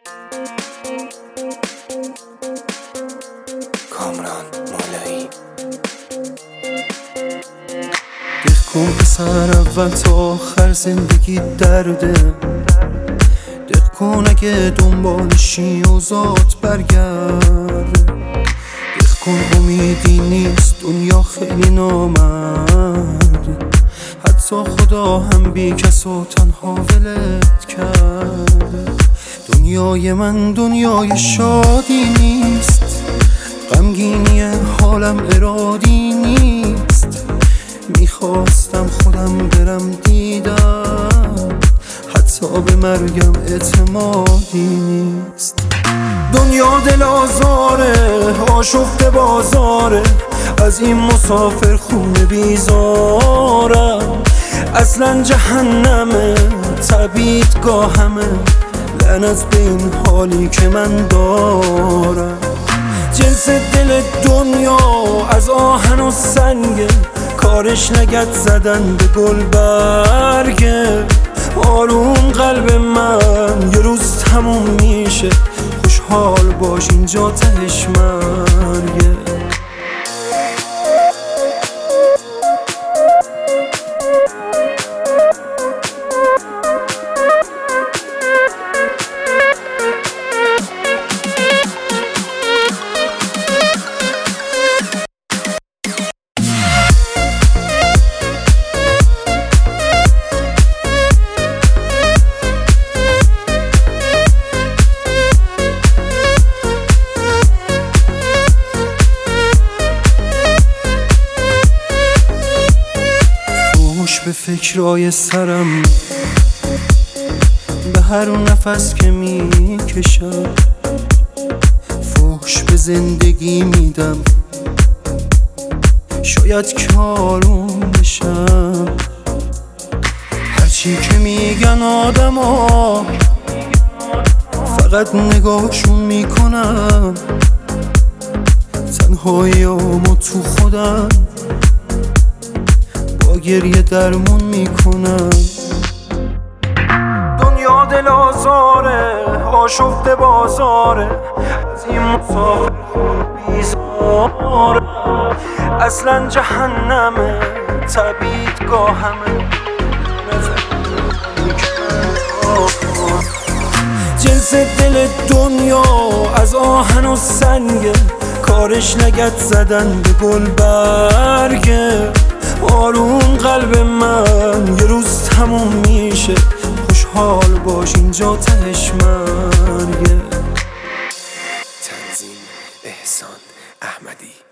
کامران مولایی. کن پسر اول تا آخر زندگی درده، دق کن اگه دنبالشی و ذات برگرد، دق کن امیدی نیست دنیا خیلی نامرد، حتی خدا هم بی کس و تنها ولت کرد. دنیای من دنیای شادی نیست، غمگینی حالم ارادی نیست، میخواستم خودم برم دیدم، حتی به مرگم اعتمادی نیست. دنیا دل آزاره، آشفته بازاره، از این مسافر خونه بیزارم، اصلا جهنمه تبعیدگاهمه، لعنت به این حالی که من دارم. جنس دل دنیا از آهن و سنگه، کارش نگد زدن به گل برگه، آروم قلب من یه روز تموم میشه، خوشحال باش اینجا تهش مرگه. به فکرای سرم، به هر نفس که میکشم، فحش به زندگی میدم، شاید که آروم بشم. هرچی که میگن آدما فقط نگاهشون میکنم، تنهاییامو تو خودم با گریه درمون میکنم. دنیا دل آزاره، آشفته بازاره، از این مسافر خون بیزاره، اصلا جهنمه تبعیدگاهمه، جنس دل دنیا از آهن و سنگه، کارش نگد زدن به گل برگه، آروم قلب من یه روز تموم میشه، خوشحال باش اینجا تهش مرگه. تنظیم احسان احمدی.